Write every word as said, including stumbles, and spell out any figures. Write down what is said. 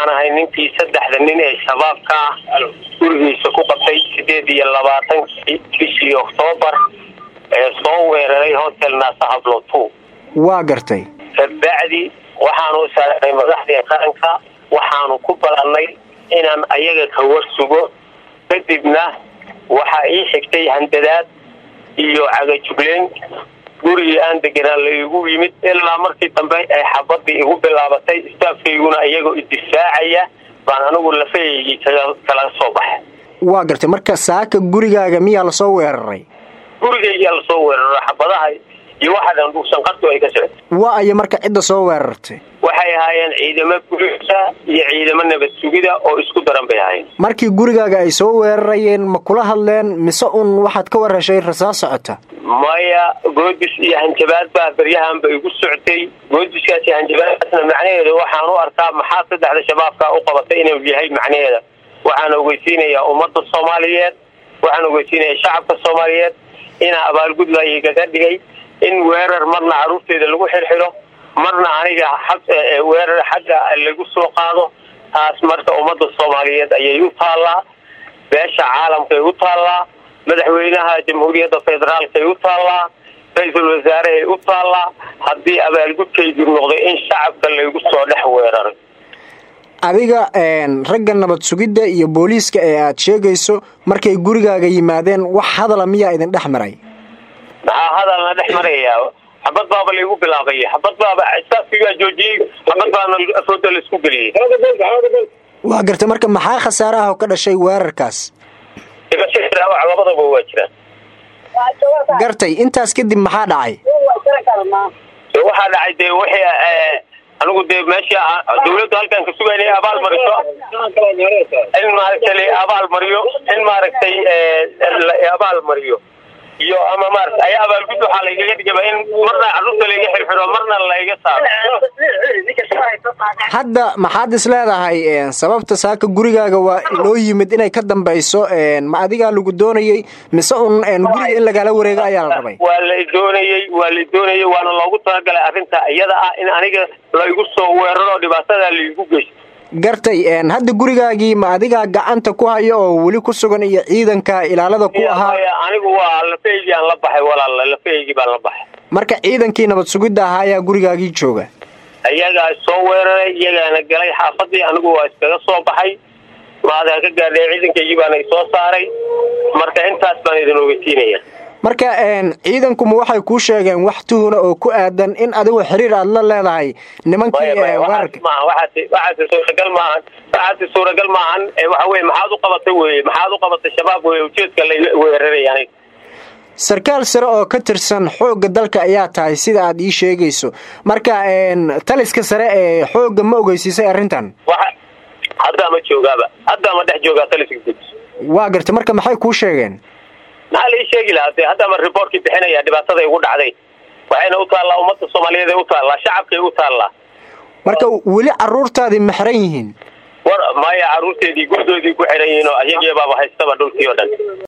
waxaan ahay ninkii saddexda nin ee shabaabka gurigiisa ku qabtay sideed iyo labaatankii bishii Oktoobar ee soo weeraray hotel Naasa Hablo two. waa gartay kabacdi waxaanu saaray madaxda qaranka waxaanu ku balanay inaan ayaga ka warsugo kadibna waxa ii xigtay handadaad iyo cagajugleen guriga aan deganaa la igu yimid ilaa markii dambe ay xabadii igu bilaabatay istaafkayguna iyaga difaacaya baan anigu lafeeyay kala soo baxay. waa gartay marka saaka gurigaaga miyaa la soo weeraray? gurigayga la soo weeraray xabadaha iyo waxaan u sanqarto ay ka socdo. waa ay marka cid soo weerartay waxay ahaayeen ciidamada booliska iyo ciidamada nabad sugida oo isku daran bay ahaayeen. markii gurigaaga ay soo weerarayeen ma kula hadleen mise un waxaad ka warashay rasaas socota? maya goodis iyo hanjabaad baa baryahan bay igu socotay. goodiskaasi hanjabaadna macnaheedu waxaan u arkaa maxaa saddexda shabaabka u qabatay inuu yahay macnaheeda. waxaan ogeysiinayaa ummadda Soomaaliyeed, waxaan ogeysiinayaa shacabka Soomaaliyeed in abaalgud la iga dhigay in weerar marna caruurteeda lagu xirxiro marna aniga xaq weerar xagga lagu soo qaado. taas marka ummadda Soomaaliyeed ayay u taalaa, beesha caalamka ay u taalaa, madaxweynaha jamhuuriyadda federaalka ay u taalaa, ra'iisul wasaare ay u taalaa haddii abaalgudkaydu noqdo in shacabka lagu soo dhex weeraro. adiga ragga nabad sugidda iyo booliiska ee aad sheegayso markay gurigaaga yimaadeen wax hadal miyaa idin dhex maray? maxaa hadalna dhex maraya? xabad baaba la igu bilaabay, xabad baaba istaafkiga joojiyay, xabad baana afooda la isku galiyay. waa gartay marka maxaa khasaare ah oo ka dhashay weerarkaas? labadaba waa jiraan. gartay intaas kadib maxaa dhacay? waxaa dhacay dee wixii anigu dee meesha dawladdu halkan ka sugaynay abaal mariso in maaragtay abaal mariyo in maaragtay abaal mariyo iyo ama maaragtay ay abaal gud waxa la iga dhigay in marna caruurta la iga xirxiro marna la iga saaro. hadda maxaad is leedahay sababta saaka gurigaaga waa loo yimid inay ka dambayso ma adiga lagu doonayay mise un guriga in laga la wareego ayaa la rabay? waa la doonayay waa la doonayay waana loogu talagalay arrinta iyada ah in aniga la igu soo weeraro dhibaatada la igu geysto. gartay hadda gurigaagii ma adiga gacanta ku hayo oo wali ku sugan iyo ciidanka ilaalada ku ahaa? anigu waa lafeeygi aan la baxay walaal lafeeygi baan la baxay. marka ciidankii nabad sugidda ahaa ayaa gurigaagii jooga? ayaga soo weeraray iyagana galay xaafadii anigu waa iskaga soo baxay maada ka gaadhay ciidankii baan ay soo saaray marka intaas baan idin ogeysiinaya. marka ciidanku ma waxay ku sheegeen wax tuhuna oo ku aadan in adigu xiriir aad la leedahay nimankii weerarka? ma waxa waxa suuragal ma aha waxa suuragal ma aha waxa weey maxaad u qabatay weey maxaad u qabatay shabaab weey ujeedka la weerarayaan. sarkaal sare oo ka tirsan xoogga dalka ayaa tahay sida aad ii sheegayso marka taliska sare ee xoogga ma ogeysiisay arrintan? hadda ma joogaba hadda ma dhex joogaa taliska guud. waa gartay marka maxay ku sheegeen? maxaa la sheegi lahaa hadda ma reportkii bixinaya dhibaatada ugu dhacday waxayna u taalaa ummadda Soomaaliyeed u taalaa shacabka u taalaa. marka wali caruurtaadii ma xiran yihiin? war maya caruurteedii gurdoodii ku xiran yihiin oo ayaga baaba haystaba dhulkii oo dhan.